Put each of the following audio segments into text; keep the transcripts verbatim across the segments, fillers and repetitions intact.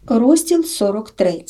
Розділ сорок три.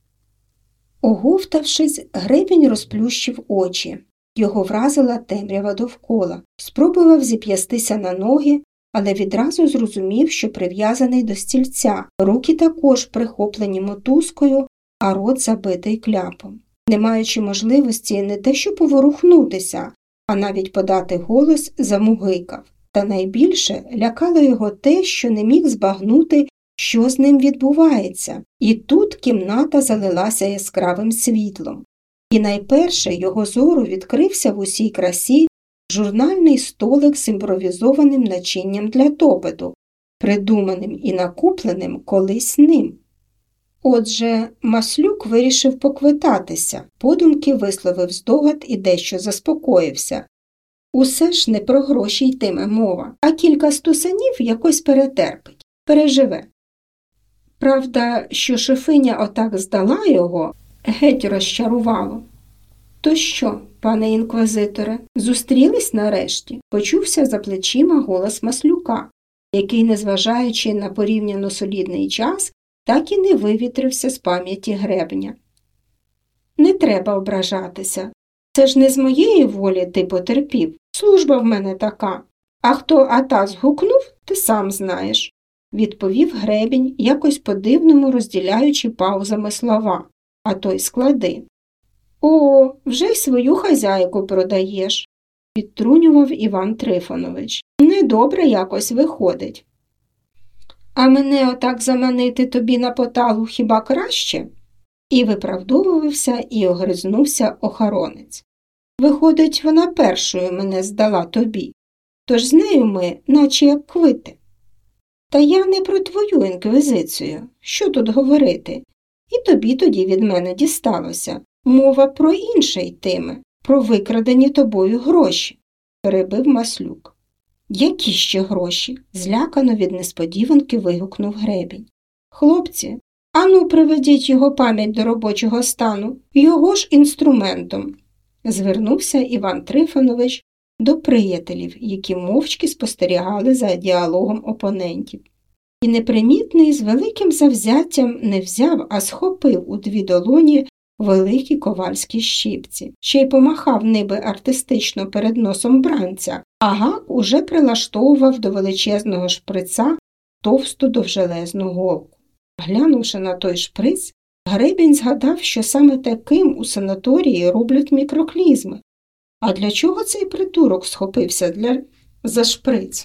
Оговтавшись, Гребінь розплющив очі. Його вразила темрява довкола. Спробував зіп'ястися на ноги, але відразу зрозумів, що прив'язаний до стільця. Руки також прихоплені мотузкою, а рот забитий кляпом. Не маючи можливості не те що поворухнутися, а навіть подати голос, замугикав. Та найбільше лякало його те, що не міг збагнути, що з ним відбувається. І тут кімната залилася яскравим світлом. І найперше його зору відкрився в усій красі журнальний столик з імпровізованим начинням для допиту, придуманим і накупленим колись ним. Отже, Маслюк вирішив поквитатися, подумки висловив здогад і дещо заспокоївся. Усе ж не про гроші йтиме мова, а кілька стусанів якось перетерпить, переживе. Правда, що шефиня отак здала його, геть розчарувало. То що, пане інквізиторе, зустрілись нарешті? Почувся за плечима голос Маслюка, який, незважаючи на порівняно солідний час, так і не вивітрився з пам'яті Гребня. Не треба ображатися. Це ж не з моєї волі ти потерпів. Служба в мене така. А хто ата згукнув, ти сам знаєш, відповів Гребінь, якось по-дивному розділяючи паузами слова, а той склади. О, вже й свою хазяйку продаєш, підтрунював Іван Трифонович. Недобре якось виходить. А мене отак заманити тобі на поталу хіба краще? І виправдовувався, і огризнувся охоронець. Виходить, вона першою мене здала тобі, тож з нею ми, наче як квити. Та я не про твою інквізицію, що тут говорити, і тобі тоді від мене дісталося. Мова про інше йтиме, про викрадені тобою гроші, перебив Маслюк. Які ще гроші? Злякано від несподіванки вигукнув Гребінь. Хлопці, ану приведіть його пам'ять до робочого стану, його ж інструментом. Звернувся Іван Трифонович до приятелів, які мовчки спостерігали за діалогом опонентів. І непримітний з великим завзяттям не взяв, а схопив у дві долоні великі ковальські щипці, ще й помахав ниби артистично перед носом бранця, а Гак уже прилаштовував до величезного шприца товсту довжелезну голку. Глянувши на той шприц, Гребінь згадав, що саме таким у санаторії роблять мікроклізми. А для чого цей придурок схопився для... за шприц?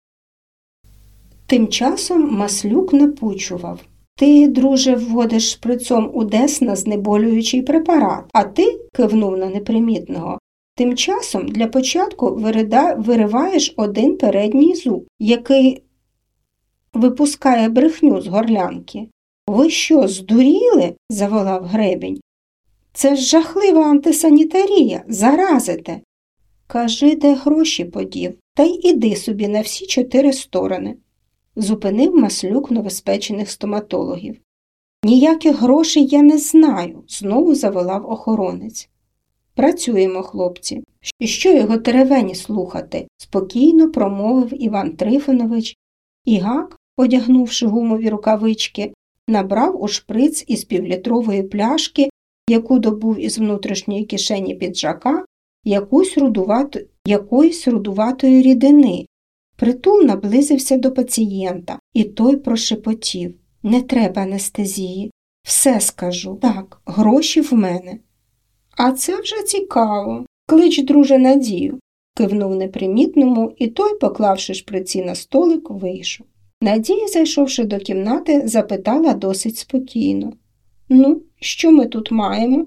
Тим часом Маслюк напучував. Ти, друже, вводиш шприцом у десна знеболюючий препарат, а ти, кивнув на непримітного, тим часом для початку вирида... вириваєш один передній зуб, який випускає брехню з горлянки. Ви що, здуріли? Заволав Гребінь. Це ж жахлива антисанітарія, заразите. Кажи, де гроші подів, та й іди собі на всі чотири сторони. Зупинив Маслюк новоспечених стоматологів. Ніяких грошей я не знаю, знову заволав охоронець. Працюємо, хлопці. І що його теревені слухати? Спокійно промовив Іван Трифонович, і Гак, одягнувши гумові рукавички, набрав у шприц із півлітрової пляшки, яку добув із внутрішньої кишені піджака, якусь рудувату... якоїсь рудуватої рідини. Притул наблизився до пацієнта, і той прошепотів. Не треба анестезії. Все скажу. Так, гроші в мене. А це вже цікаво. Клич, друже, Надію. Кивнув непримітному, і той, поклавши шприці на столик, вийшов. Надія, зайшовши до кімнати, запитала досить спокійно. Ну, що ми тут маємо?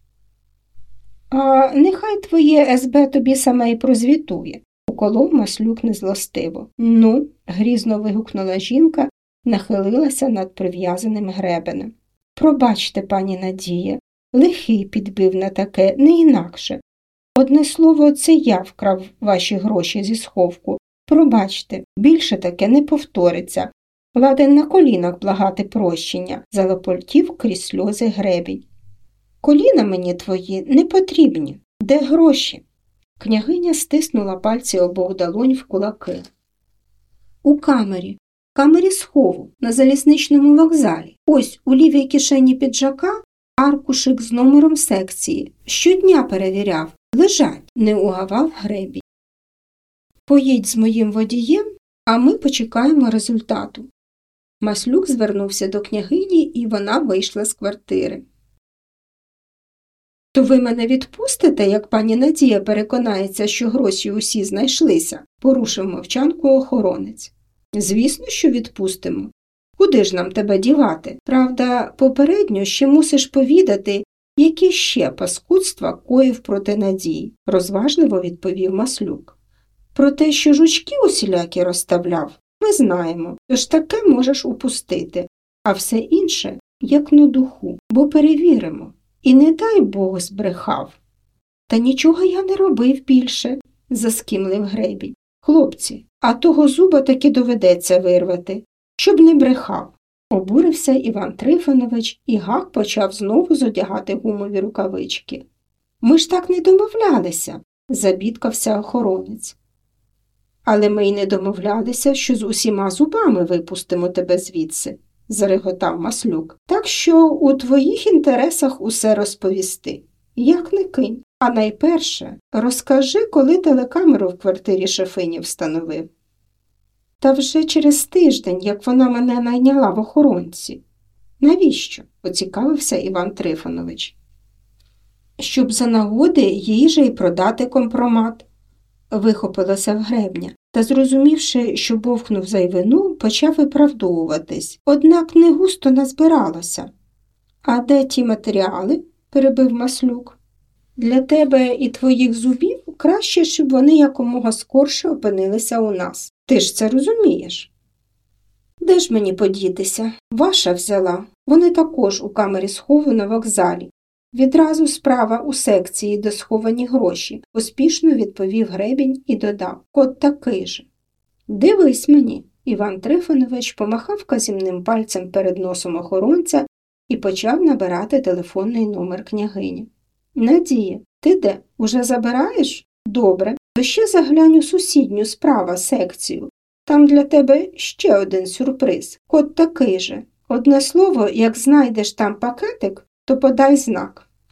А нехай твоє ес бе тобі саме й прозвітує. Уколов Маслюк незлостиво. Ну, грізно вигукнула жінка, нахилилася над прив'язаним Гребенем. Пробачте, пані Надія, лихий підбив на таке, не інакше. Одне слово, це я вкрав ваші гроші зі сховку. Пробачте, більше таке не повториться. Ладен на колінах благати прощення, залопотів крізь сльози Гребінь. Коліна мені твої не потрібні. Де гроші? Княгиня стиснула пальці обох долонь в кулаки. У камері, камері схову, на залізничному вокзалі. Ось у лівій кишені піджака аркушик з номером секції. Щодня перевіряв. Лежать, не угавав Гребінь. Поїдь з моїм водієм, а ми почекаємо результату. Маслюк звернувся до княгині, і вона вийшла з квартири. То ви мене відпустите, як пані Надія переконається, що гроші усі знайшлися? Порушив мовчанку охоронець. Звісно, що відпустимо. Куди ж нам тебе дівати? Правда, попередньо ще мусиш повідати, які ще паскудства коїв проти Надії, розважливо відповів Маслюк. Про те, що жучки усілякі розставляв, ми знаємо, тож таке можеш упустити, а все інше, як на духу, бо перевіримо. І не дай Бог збрехав. Та нічого я не робив більше, заскімлив Гребінь. Хлопці, а того зуба таки доведеться вирвати, щоб не брехав. Обурився Іван Трифонович, і Гак почав знову зодягати гумові рукавички. Ми ж так не домовлялися, забідкався охоронець. Але ми й не домовлялися, що з усіма зубами випустимо тебе звідси, зареготав Маслюк. Так що у твоїх інтересах усе розповісти. Як не кинь. А найперше, розкажи, коли телекамеру в квартирі Шефині встановив. Та вже через тиждень, як вона мене найняла в охоронці. Навіщо? Поцікавився Іван Трифонович. Щоб за нагоди їй же й продати компромат. Вихопилося в Гребня, та, зрозумівши, що бовкнув зайвину, почав виправдовуватись. Однак не густо назбиралося. А де ті матеріали? Перебив Маслюк. Для тебе і твоїх зубів краще, щоб вони якомога скорше опинилися у нас. Ти ж це розумієш? Де ж мені подітися? Ваша взяла. Вони також у камері схову на вокзалі. Відразу справа у секції, де сховані гроші, поспішно відповів Гребінь і додав. Кот такий же. Дивись мені. Іван Трифонович помахав вказівним пальцем перед носом охоронця і почав набирати телефонний номер княгині. Надія, ти де? Уже забираєш? Добре. То ще заглянь у сусідню справа секцію. Там для тебе ще один сюрприз. Кот такий же. Одне слово, як знайдеш там пакетик, то подай знак.